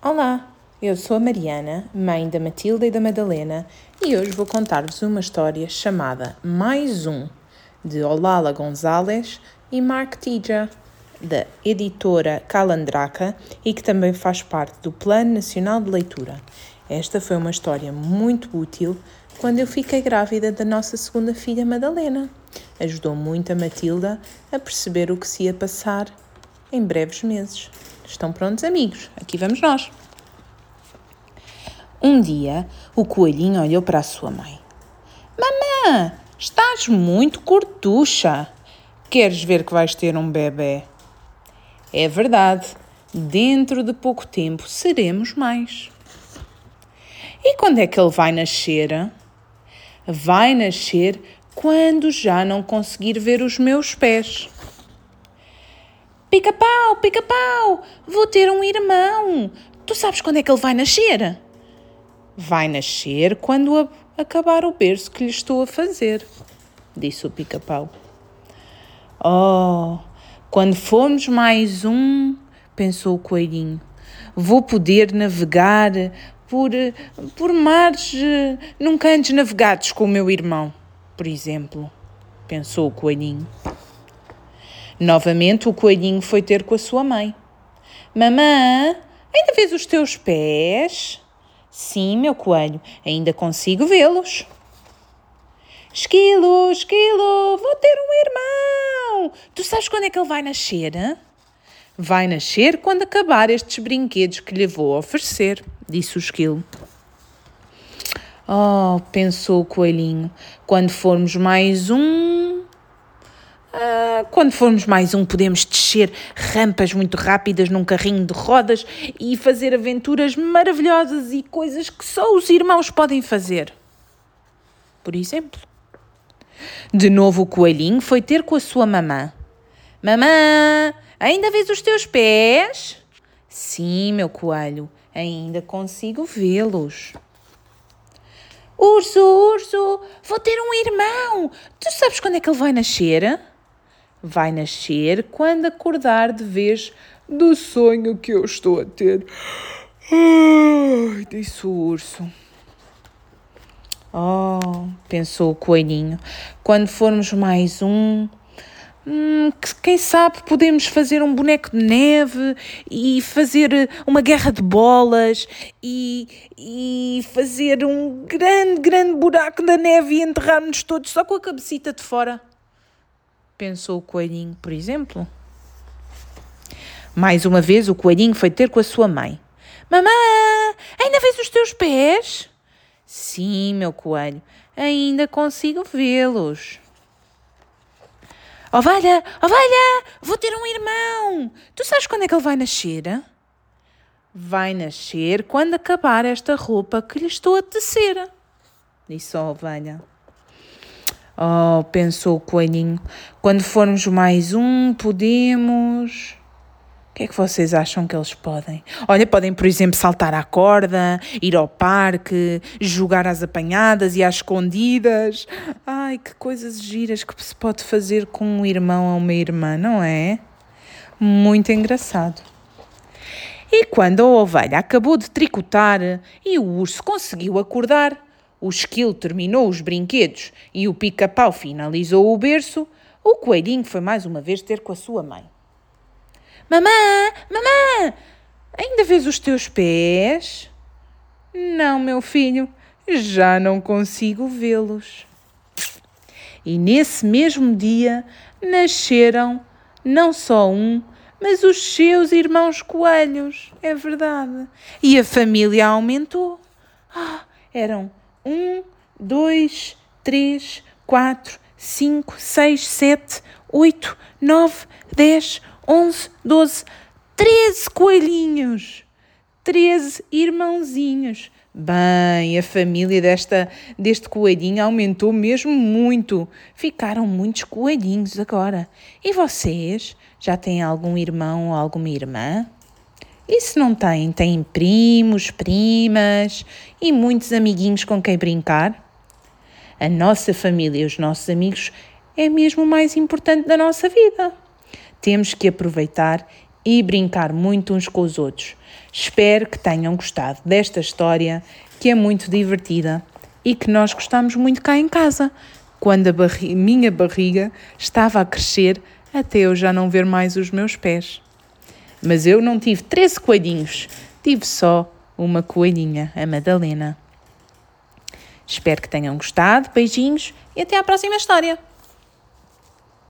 Olá, eu sou a Mariana, mãe da Matilda e da Madalena, e hoje vou contar-vos uma história chamada Mais Um, de Olala Gonzalez e Mark Tija, da editora Calandraca e que também faz parte do Plano Nacional de Leitura. Esta foi uma história muito útil quando eu fiquei grávida da nossa segunda filha Madalena. Ajudou muito a Matilda a perceber o que se ia passar em breves meses. Estão prontos, amigos? Aqui vamos nós. Um dia, o coelhinho olhou para a sua mãe. Mamã, estás muito cortucha. Queres ver que vais ter um bebê? É verdade. Dentro de pouco tempo seremos mais. E quando é que ele vai nascer? Vai nascer quando já não conseguir ver os meus pés. Pica-pau, pica-pau, vou ter um irmão. Tu sabes quando é que ele vai nascer? Vai nascer quando acabar o berço que lhe estou a fazer, disse o pica-pau. Oh, quando formos mais um, pensou o coelhinho, vou poder navegar por mares nunca antes navegados com o meu irmão, por exemplo, pensou o coelhinho. Novamente o coelhinho foi ter com a sua mãe. Mamã, ainda vês os teus pés? Sim, meu coelho, ainda consigo vê-los. Esquilo, esquilo, vou ter um irmão. Tu sabes quando é que ele vai nascer? Hein? Vai nascer quando acabar estes brinquedos que lhe vou oferecer, disse o esquilo. Oh, pensou o coelhinho, quando formos mais um... Quando formos mais um, podemos descer rampas muito rápidas num carrinho de rodas e fazer aventuras maravilhosas e coisas que só os irmãos podem fazer. Por exemplo. De novo o coelhinho foi ter com a sua mamã. Mamã, ainda vês os teus pés? Sim, meu coelho, ainda consigo vê-los. Urso, urso, vou ter um irmão. Tu sabes quando é que ele vai nascer? Vai nascer quando acordar de vez do sonho que eu estou a ter. Disse o urso. Oh, pensou o coelhinho, quando formos mais um... quem sabe podemos fazer um boneco de neve e fazer uma guerra de bolas e fazer um grande buraco na neve e enterrar-nos todos só com a cabecita de fora. Pensou o coelhinho, por exemplo. Mais uma vez o coelhinho foi ter com a sua mãe. Mamã, ainda vês os teus pés? Sim, meu coelho, ainda consigo vê-los. Ovelha, ovelha, vou ter um irmão. Tu sabes quando é que ele vai nascer? Vai nascer quando acabar esta roupa que lhe estou a tecer, disse a ovelha. Oh, pensou o coelhinho, quando formos mais um, podemos... O que é que vocês acham que eles podem? Olha, podem, por exemplo, saltar à corda, ir ao parque, jogar às apanhadas e às escondidas. Ai, que coisas giras que se pode fazer com um irmão ou uma irmã, não é? Muito engraçado. E quando a ovelha acabou de tricotar e o urso conseguiu acordar, o esquilo terminou os brinquedos e o pica-pau finalizou o berço, o coelhinho foi mais uma vez ter com a sua mãe. Mamã, mamã, ainda vês os teus pés? Não, meu filho, já não consigo vê-los. E nesse mesmo dia nasceram não só um, mas os seus irmãos coelhos, é verdade. E a família aumentou. Eram 1, 2, 3, 4, 5, 6, 7, 8, 9, 10, 11, 12, 13 coelhinhos. 13 irmãozinhos. Bem, a família deste coelhinho aumentou mesmo muito. Ficaram muitos coelhinhos agora. E vocês? Já têm algum irmão ou alguma irmã? E se não têm? Têm primos, primas e muitos amiguinhos com quem brincar? A nossa família e os nossos amigos é mesmo o mais importante da nossa vida. Temos que aproveitar e brincar muito uns com os outros. Espero que tenham gostado desta história, que é muito divertida e que nós gostamos muito cá em casa, quando minha barriga estava a crescer até eu já não ver mais os meus pés. Mas eu não tive 13 coelhinhos, tive só uma coelhinha, a Madalena. Espero que tenham gostado, beijinhos e até à próxima história!